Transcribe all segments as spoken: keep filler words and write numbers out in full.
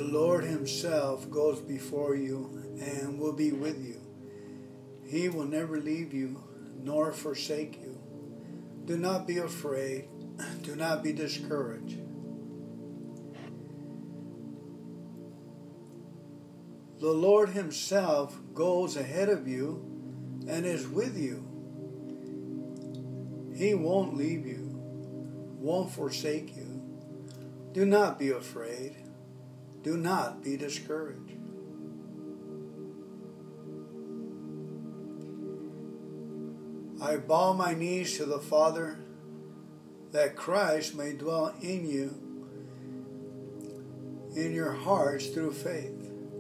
Lord himself goes before you and will be with you. He will never leave you nor forsake you. Do not be afraid. Do not be discouraged. The Lord himself goes ahead of you and is with you. He won't leave you, won't forsake you. Do not be afraid. Do not be discouraged. I bow my knees to the Father, that Christ may dwell in you, in your hearts through faith.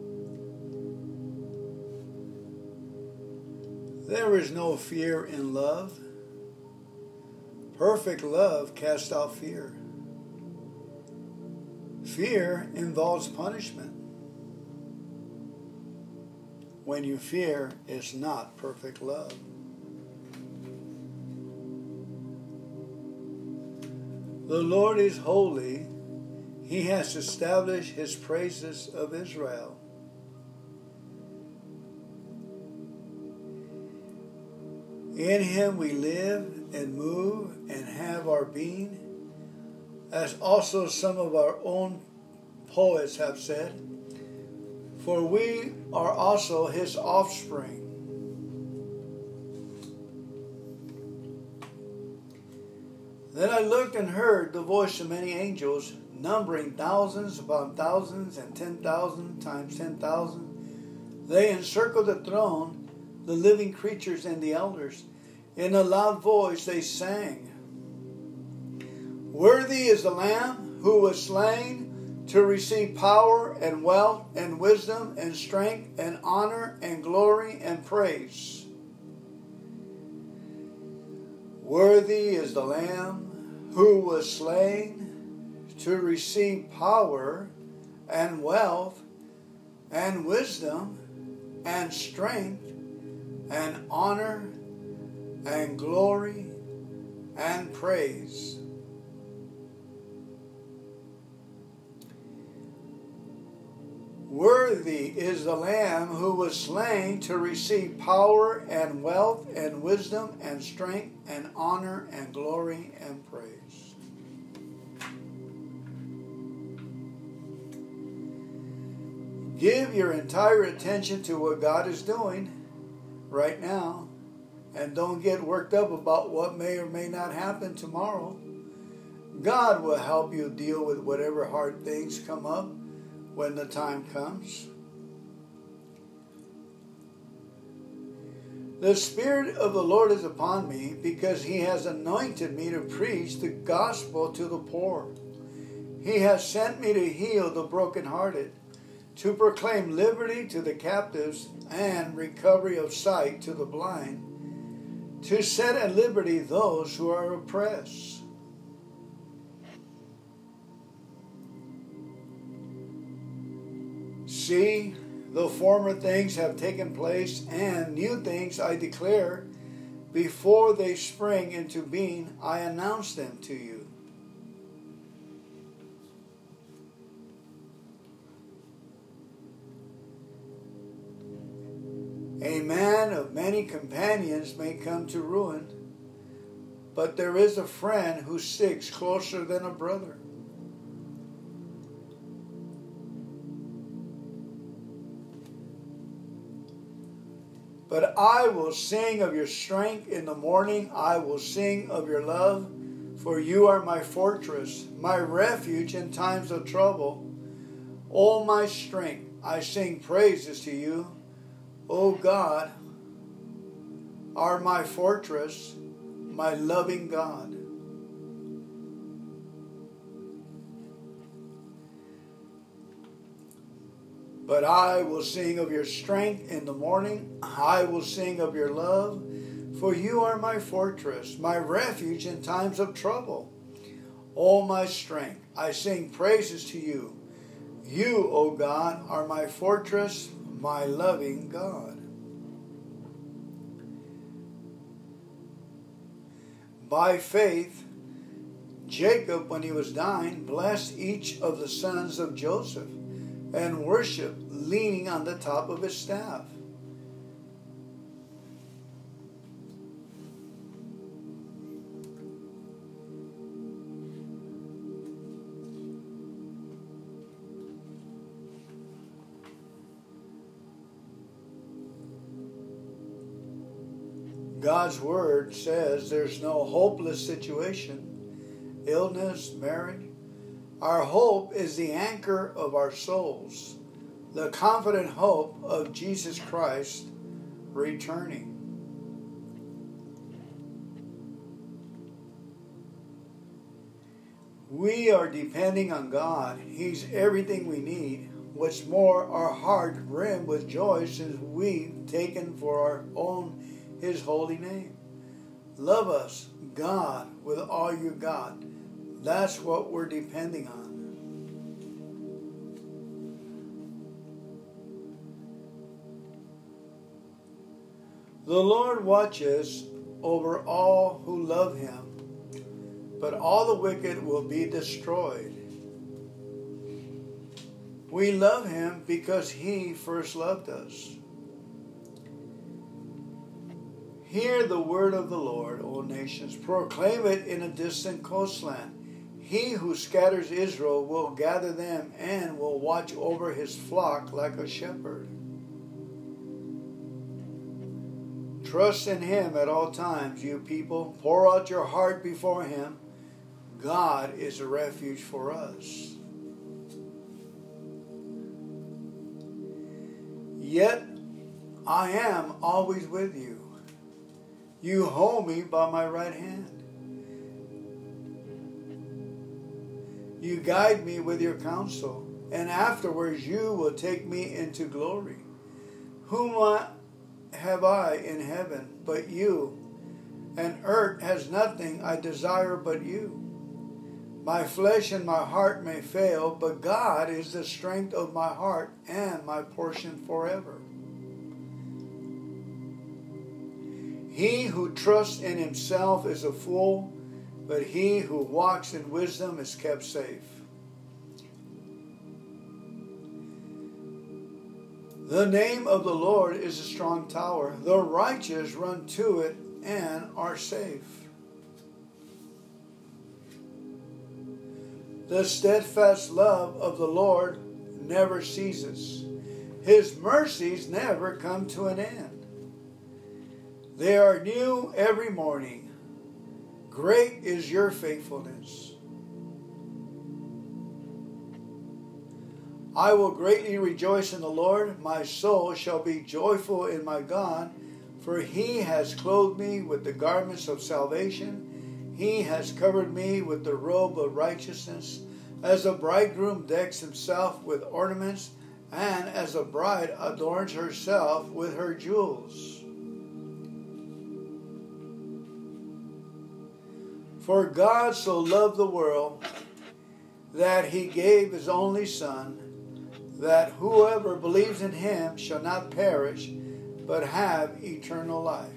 There is no fear in love. Perfect love casts out fear. Fear involves punishment. When you fear, it's not perfect love. The Lord is holy. He has established his praises of Israel. In him we live and move and have our being, as also some of our own poets have said, for we are also his offspring. Then I looked and heard the voice of many angels, numbering thousands upon thousands and ten thousand times ten thousand. They encircled the throne, the living creatures and the elders. In a loud voice they sang, "Worthy is the Lamb who was slain to receive power and wealth and wisdom and strength and honor and glory and praise. Worthy is the Lamb who was slain to receive power and wealth and wisdom and strength and honor and glory and praise." Worthy is the Lamb who was slain to receive power and wealth and wisdom and strength and honor and glory and praise. Give your entire attention to what God is doing right now, and don't get worked up about what may or may not happen tomorrow. God will help you deal with whatever hard things come up when the time comes. The Spirit of the Lord is upon me, because he has anointed me to preach the gospel to the poor. He has sent me to heal the brokenhearted, to proclaim liberty to the captives and recovery of sight to the blind, to set at liberty those who are oppressed. See, the former things have taken place, and new things I declare. Before they spring into being, I announce them to you. A man of many companions may come to ruin, but there is a friend who sticks closer than a brother. But I will sing of your strength in the morning. I will sing of your love, for you are my fortress, my refuge in times of trouble. O my strength, I sing praises to you. O God, are my fortress, my loving God. But I will sing of your strength in the morning. I will sing of your love, for you are my fortress, my refuge in times of trouble. O my strength, I sing praises to you. You, O God, are my fortress, my loving God. By faith, Jacob, when he was dying, blessed each of the sons of Joseph, and worship leaning on the top of his staff. God's word says there's no hopeless situation, illness, marriage. Our hope is the anchor of our souls, the confident hope of Jesus Christ returning. We are depending on God. He's everything we need. What's more, our heart brim with joy since we've taken for our own His holy name. Love us, God, with all you got. That's what we're depending on. The Lord watches over all who love Him, but all the wicked will be destroyed. We love Him because He first loved us. Hear the word of the Lord, O nations. Proclaim it in a distant coastland. He who scatters Israel will gather them and will watch over his flock like a shepherd. Trust in Him at all times, you people. Pour out your heart before Him. God is a refuge for us. Yet I am always with you. You hold me by my right hand. You guide me with your counsel, and afterwards you will take me into glory. Whom I, have I in heaven but you? And earth has nothing I desire but you. My flesh and my heart may fail, but God is the strength of my heart and my portion forever. He who trusts in himself is a fool, but he who walks in wisdom is kept safe. The name of the Lord is a strong tower. The righteous run to it and are safe. The steadfast love of the Lord never ceases. His mercies never come to an end. They are new every morning. Great is your faithfulness. I will greatly rejoice in the Lord. My soul shall be joyful in my God, for He has clothed me with the garments of salvation. He has covered me with the robe of righteousness, as a bridegroom decks himself with ornaments, and as a bride adorns herself with her jewels. For God so loved the world that He gave His only Son, that whoever believes in Him shall not perish, but have eternal life.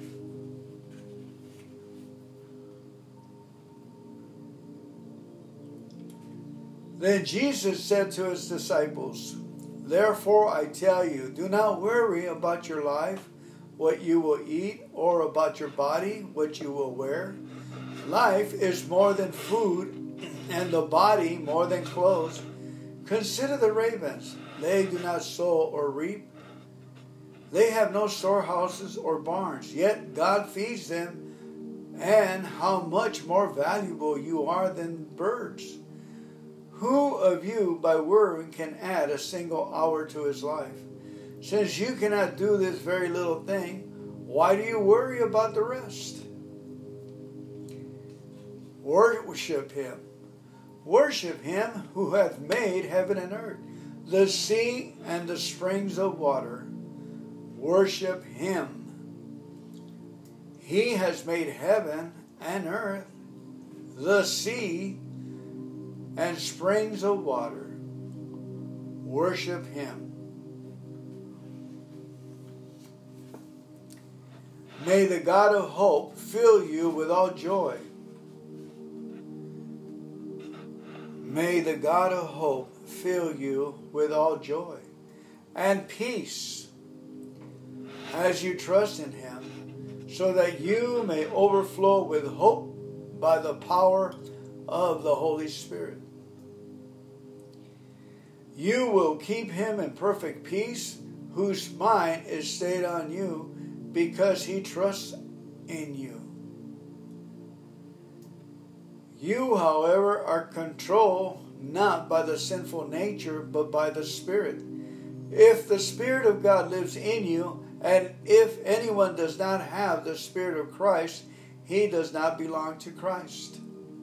Then Jesus said to His disciples, Therefore I tell you, do not worry about your life, what you will eat, or about your body, what you will wear. Life is more than food, and the body more than clothes. Consider the ravens. They do not sow or reap. They have no storehouses or barns, yet God feeds them. And how much more valuable you are than birds. Who of you, by worrying, can add a single hour to his life? Since you cannot do this very little thing, why do you worry about the rest? Worship Him. Worship Him who hath made heaven and earth, the sea and the springs of water. Worship Him. He has made heaven and earth, the sea and springs of water. Worship Him. May the God of hope fill you with all joy. May the God of hope fill you with all joy and peace as you trust in Him, so that you may overflow with hope by the power of the Holy Spirit. You will keep him in perfect peace, whose mind is stayed on you, because he trusts in you. You, however, are controlled not by the sinful nature, but by the Spirit. If the Spirit of God lives in you, and if anyone does not have the Spirit of Christ, he does not belong to Christ.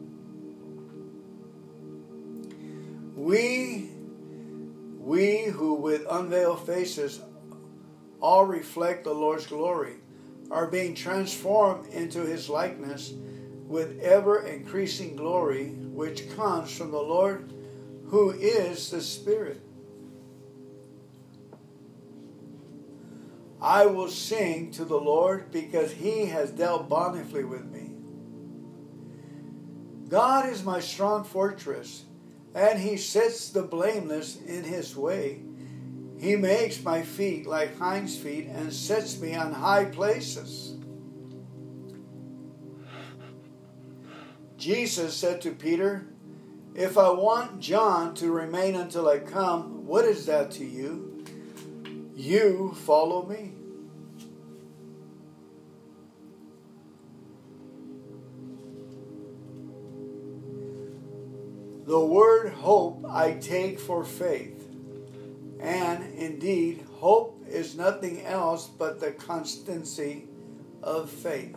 We, we who with unveiled faces all reflect the Lord's glory, are being transformed into His likeness with ever-increasing glory, which comes from the Lord, who is the Spirit. I will sing to the Lord, because He has dealt bountifully with me. God is my strong fortress, and He sets the blameless in His way. He makes my feet like hinds' feet, and sets me on high places. Jesus said to Peter, "If I want John to remain until I come, what is that to you? You follow me." The word hope I take for faith. And indeed, hope is nothing else but the constancy of faith.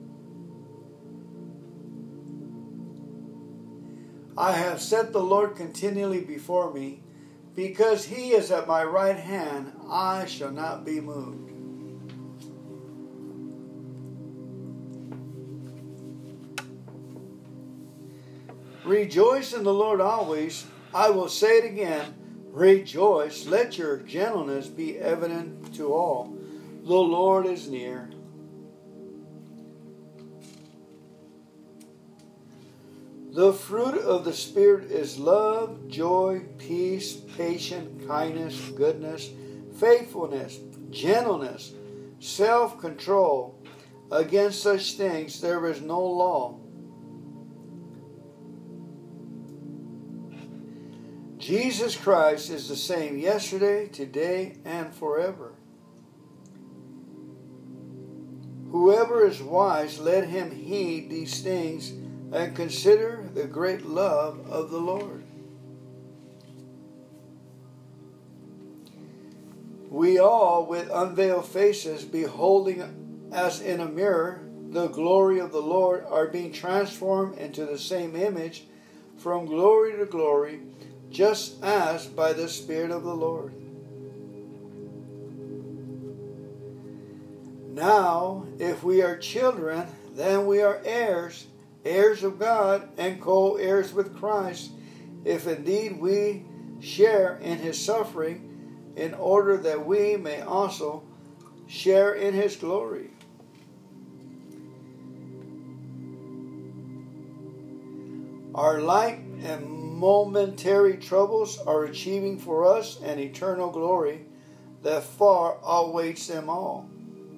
I have set the Lord continually before me, because He is at my right hand, I shall not be moved. Rejoice in the Lord always. I will say it again. Rejoice. Let your gentleness be evident to all. The Lord is near. The fruit of the Spirit is love, joy, peace, patience, kindness, goodness, faithfulness, gentleness, self-control. Against such things there is no law. Jesus Christ is the same yesterday, today, and forever. Whoever is wise, let him heed these things and consider the great love of the Lord. We all, with unveiled faces, beholding as in a mirror the glory of the Lord, are being transformed into the same image from glory to glory, just as by the Spirit of the Lord. Now, if we are children, then we are heirs, heirs of God, and co-heirs with Christ, if indeed we share in His suffering, in order that we may also share in His glory. Our light and momentary troubles are achieving for us an eternal glory that far outweighs them all.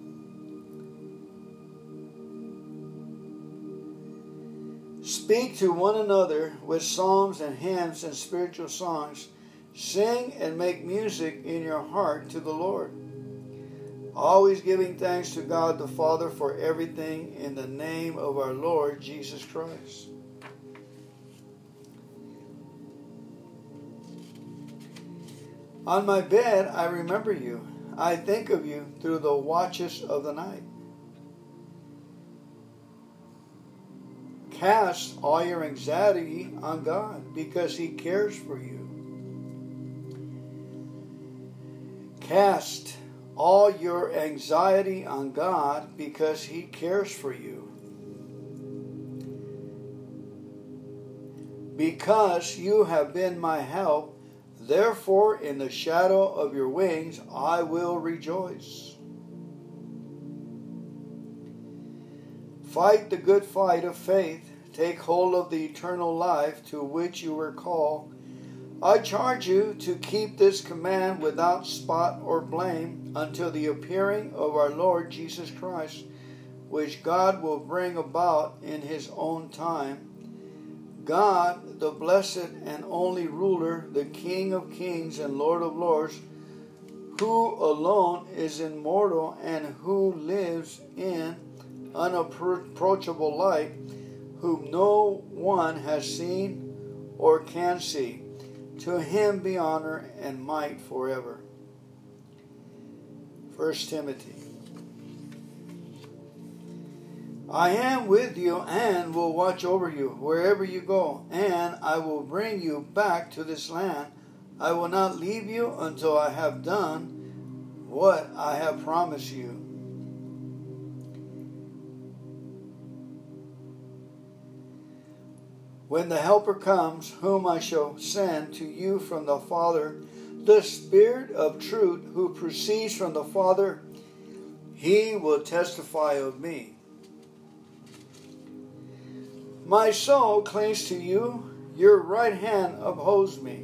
Speak to one another with psalms and hymns and spiritual songs. Sing and make music in your heart to the Lord, always giving thanks to God the Father for everything in the name of our Lord Jesus Christ. On my bed I remember you. I think of you through the watches of the night. Cast all your anxiety on God, because He cares for you. Cast all your anxiety on God, because He cares for you. Because you have been my help, therefore in the shadow of your wings I will rejoice. Fight the good fight of faith. Take hold of the eternal life to which you were called, I charge you to keep this command without spot or blame until the appearing of our Lord Jesus Christ, which God will bring about in his own time. God, the blessed and only ruler, the King of kings and Lord of lords, who alone is immortal and who lives in unapproachable light, whom no one has seen or can see. To him be honor and might forever. First Timothy. I am with you and will watch over you wherever you go, and I will bring you back to this land. I will not leave you until I have done what I have promised you. When the Helper comes, whom I shall send to you from the Father, the Spirit of truth who proceeds from the Father, he will testify of me. My soul clings to you, your right hand upholds me.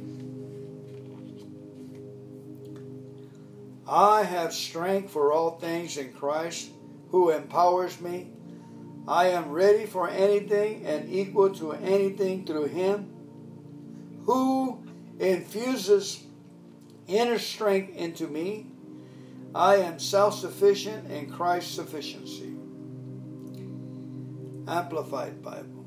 I have strength for all things in Christ, who empowers me. I am ready for anything and equal to anything through him who infuses inner strength into me. I am self-sufficient in Christ's sufficiency. Amplified Bible.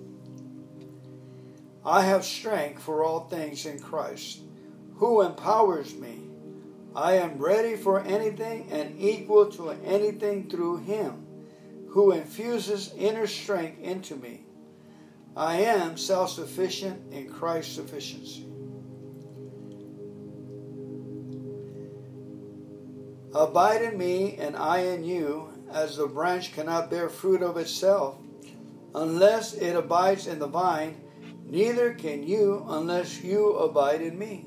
I have strength for all things in Christ, who empowers me. I am ready for anything and equal to anything through him who infuses inner strength into me. I am self-sufficient in Christ's sufficiency. Abide in me and I in you, as the branch cannot bear fruit of itself unless it abides in the vine, neither can you unless you abide in me.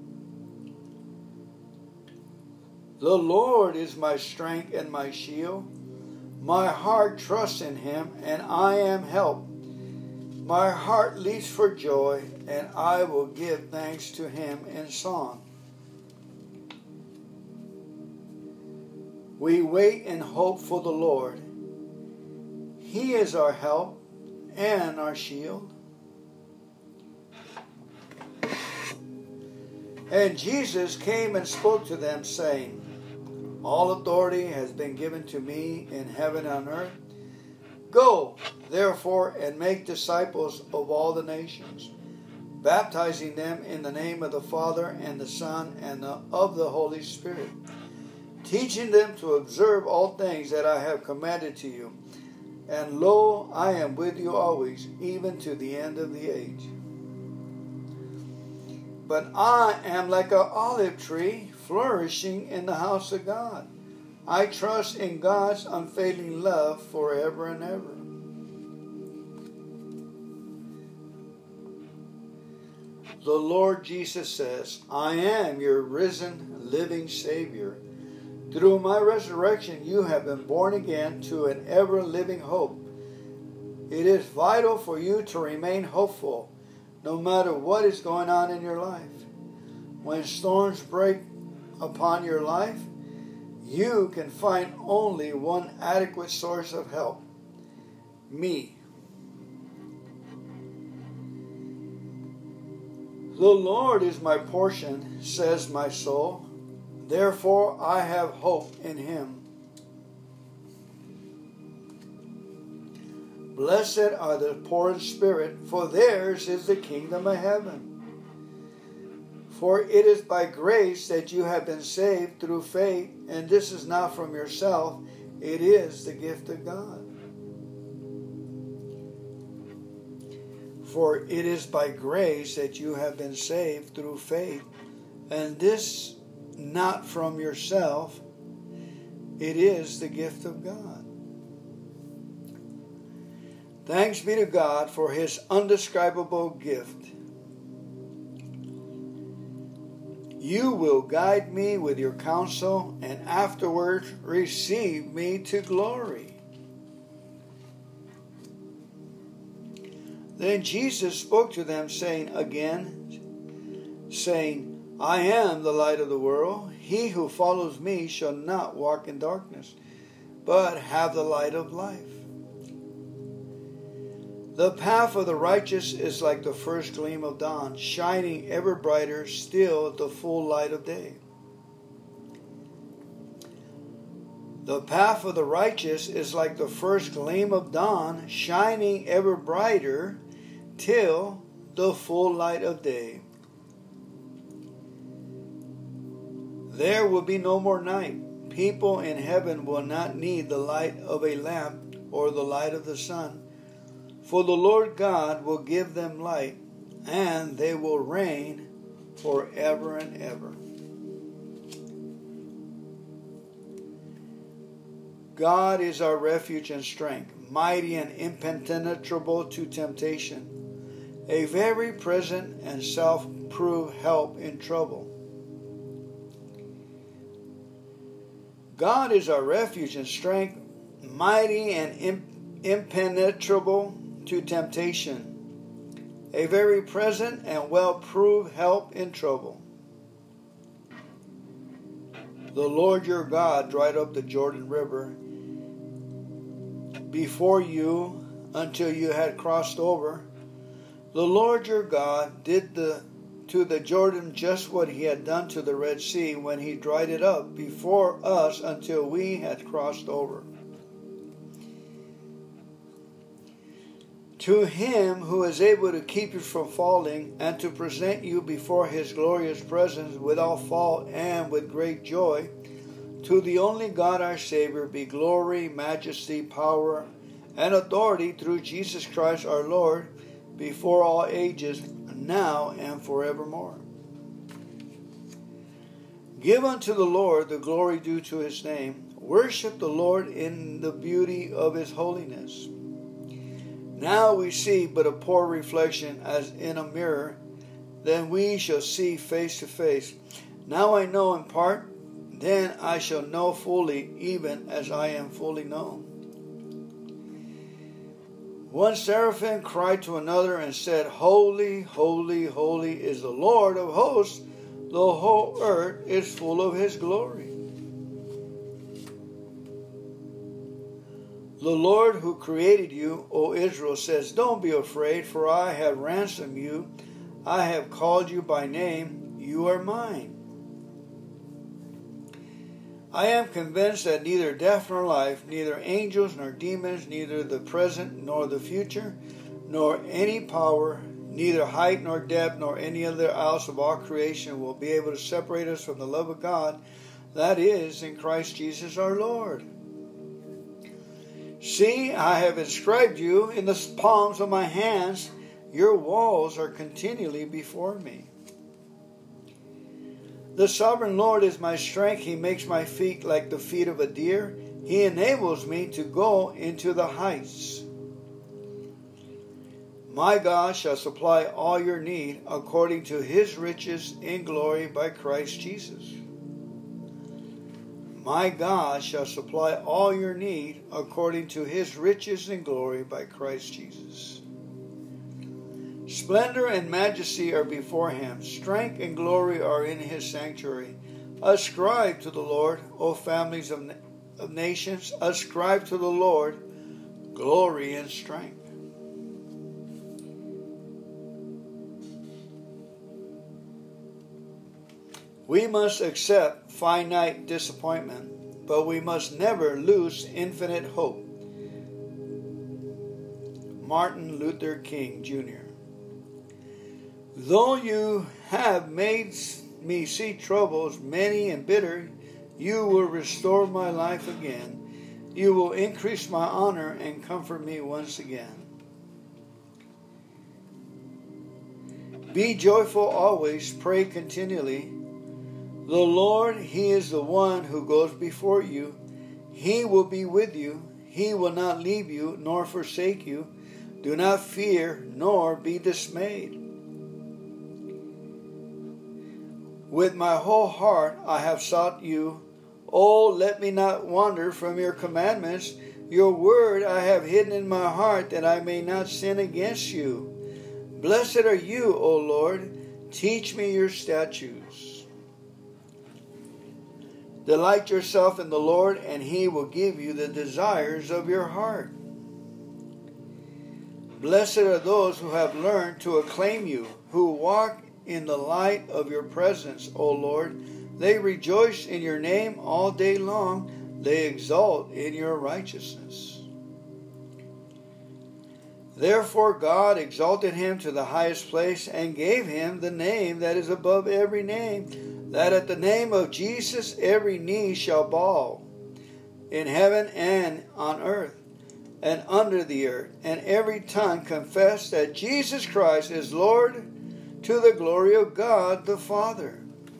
The Lord is my strength and my shield. My heart trusts in him, and I am helped. My heart leaps for joy, and I will give thanks to him in song. We wait and hope for the Lord. He is our help and our shield. And Jesus came and spoke to them, saying, all authority has been given to me in heaven and on earth. Go, therefore, and make disciples of all the nations, baptizing them in the name of the Father and the Son and the, of the Holy Spirit, teaching them to observe all things that I have commanded to you. And lo, I am with you always, even to the end of the age. But I am like an olive tree flourishing in the house of God. I trust in God's unfailing love forever and ever. The Lord Jesus says, I am your risen, living Savior. Through my resurrection, you have been born again to an ever-living hope. It is vital for you to remain hopeful, no matter what is going on in your life. When storms break upon your life, you can find only one adequate source of help: me. The Lord is my portion, says my soul. Therefore I have hope in him. Blessed are the poor in spirit, for theirs is the kingdom of heaven. For it is by grace that you have been saved through faith, and this is not from yourself, it is the gift of God. For it is by grace that you have been saved through faith, and this not from yourself, it is the gift of God. Thanks be to God for his undescribable gift. You will guide me with your counsel, and afterwards receive me to glory. Then Jesus spoke to them, saying again, saying, I am the light of the world. He who follows me shall not walk in darkness, but have the light of life. The path of the righteous is like the first gleam of dawn, shining ever brighter still at the full light of day. The path of the righteous is like the first gleam of dawn, shining ever brighter till the full light of day. There will be no more night. People in heaven will not need the light of a lamp or the light of the sun, for the Lord God will give them light, and they will reign forever and ever. God is our refuge and strength, mighty and impenetrable to temptation, a very present and self-proved help in trouble. God is our refuge and strength, mighty and impenetrable to temptation, a very present and well-proved help in trouble. The Lord your God dried up the Jordan River before you until you had crossed over. The Lord your God did the, to the Jordan just what he had done to the Red Sea when he dried it up before us until we had crossed over. To him who is able to keep you from falling and to present you before his glorious presence without fault and with great joy, to the only God our Savior be glory, majesty, power, and authority through Jesus Christ our Lord, before all ages, now and forevermore. Give unto the Lord the glory due to his name. Worship the Lord in the beauty of his holiness. Now we see but a poor reflection as in a mirror, then we shall see face to face. Now I know in part, then I shall know fully, even as I am fully known. One seraphim cried to another and said, Holy, holy, holy is the Lord of hosts. The whole earth is full of his glory. The Lord who created you, O Israel, says, Don't be afraid, for I have ransomed you. I have called you by name. You are mine. I am convinced that neither death nor life, neither angels nor demons, neither the present nor the future, nor any power, neither height nor depth, nor any other else of all creation will be able to separate us from the love of God that is in Christ Jesus our Lord. See, I have inscribed you in the palms of my hands. Your walls are continually before me. The sovereign Lord is my strength. He makes my feet like the feet of a deer. He enables me to go into the heights. My God shall supply all your need according to his riches in glory by Christ Jesus. My God shall supply all your need according to his riches in glory by Christ Jesus. Splendor and majesty are before him. Strength and glory are in his sanctuary. Ascribe to the Lord, O families of, of nations. Ascribe to the Lord glory and strength. We must accept finite disappointment, but we must never lose infinite hope. Martin Luther King, Junior Though you have made me see troubles many and bitter, you will restore my life again. You will increase my honor and comfort me once again. Be joyful always, pray continually. The Lord, he is the one who goes before you. He will be with you. He will not leave you nor forsake you. Do not fear nor be dismayed. With my whole heart I have sought you. Oh, let me not wander from your commandments. Your word I have hidden in my heart that I may not sin against you. Blessed are you, O Lord. Teach me your statutes. Delight yourself in the Lord, and he will give you the desires of your heart. Blessed are those who have learned to acclaim you, who walk in the light of your presence, O Lord. They rejoice in your name all day long. They exult in your righteousness. Therefore God exalted him to the highest place and gave him the name that is above every name, that at the name of Jesus every knee shall bow, in heaven and on earth and under the earth, and every tongue confess that Jesus Christ is Lord, to the glory of God the Father.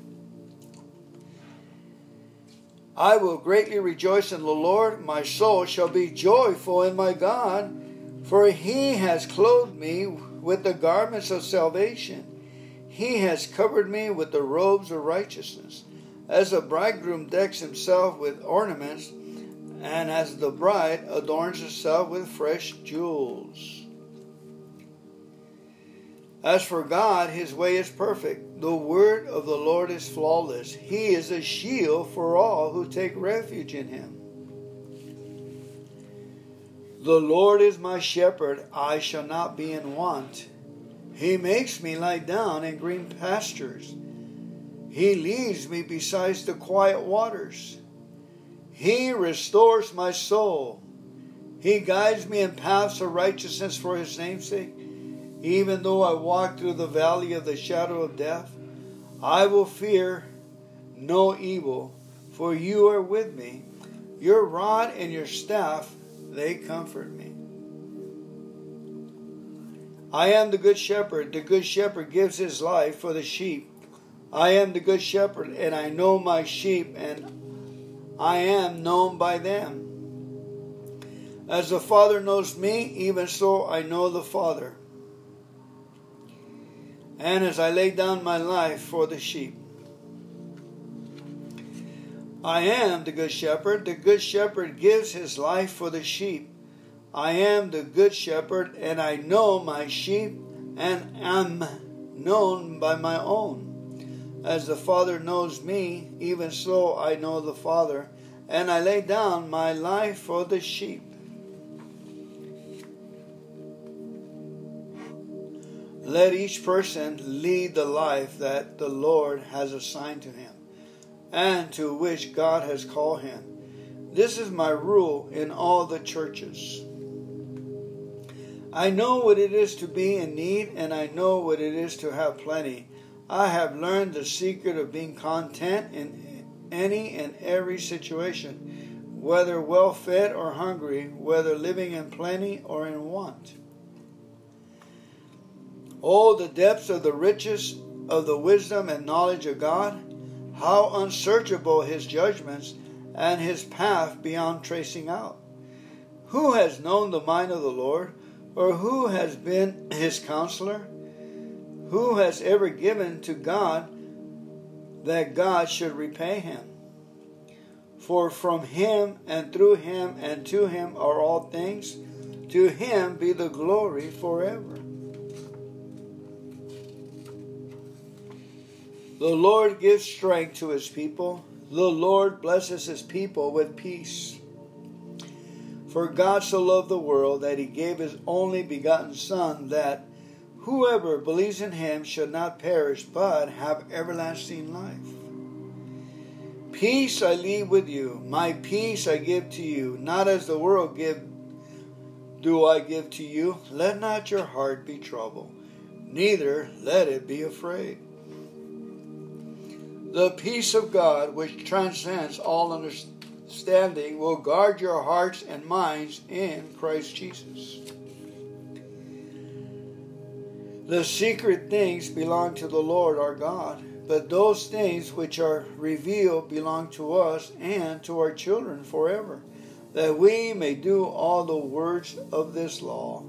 I will greatly rejoice in the Lord. My soul shall be joyful in my God, for he has clothed me with the garments of salvation. He has covered me with the robes of righteousness, as a bridegroom decks himself with ornaments, and as the bride adorns herself with fresh jewels. As for God, his way is perfect. The word of the Lord is flawless. He is a shield for all who take refuge in him. The Lord is my shepherd, I shall not be in want. He makes me lie down in green pastures. He leads me beside the quiet waters. He restores my soul. He guides me in paths of righteousness for his name's sake. Even though I walk through the valley of the shadow of death, I will fear no evil, for you are with me. Your rod and your staff, they comfort me. I am the good shepherd. The good shepherd gives his life for the sheep. I am the good shepherd, and I know my sheep, and I am known by them. As the Father knows me, even so I know the Father. And as I lay down my life for the sheep. I am the good shepherd. The good shepherd gives his life for the sheep. I am the good shepherd, and I know my sheep, and am known by my own. As the Father knows me, even so I know the Father, and I lay down my life for the sheep. Let each person lead the life that the Lord has assigned to him, and to which God has called him. This is my rule in all the churches. I know what it is to be in need, and I know what it is to have plenty. I have learned the secret of being content in any and every situation, whether well fed or hungry, whether living in plenty or in want. Oh, the depths of the riches of the wisdom and knowledge of God! How unsearchable his judgments, and his path beyond tracing out. Who has known the mind of the Lord, or who has been his counselor? Who has ever given to God that God should repay him? For from him and through him and to him are all things. To him be the glory forever. The Lord gives strength to his people. The Lord blesses his people with peace. For God so loved the world that he gave his only begotten Son, that whoever believes in him should not perish, but have everlasting life. Peace I leave with you, my peace I give to you. Not as the world give, do I give to you. Let not your heart be troubled, neither let it be afraid. The peace of God, which transcends all understanding, will guard your hearts and minds in Christ Jesus. The secret things belong to the Lord our God, but those things which are revealed belong to us and to our children forever, that we may do all the words of this law.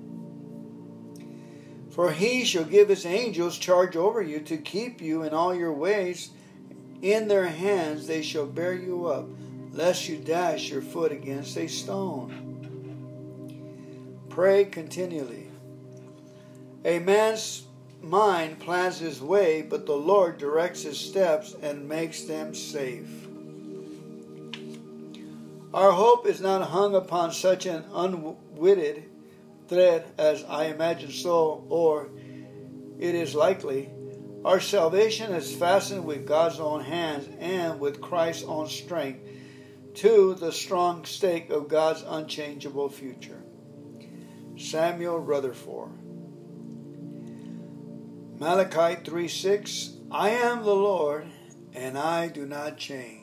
For he shall give his angels charge over you to keep you in all your ways. In their hands they shall bear you up, lest you dash your foot against a stone. Pray continually. A man's mind plans his way, but the Lord directs his steps and makes them safe. Our hope is not hung upon such an unwitted thread as I imagine so, or it is likely. Our salvation is fastened with God's own hands and with Christ's own strength to the strong stake of God's unchangeable future. Samuel Rutherford. Malachi three six, I am the Lord, and I do not change.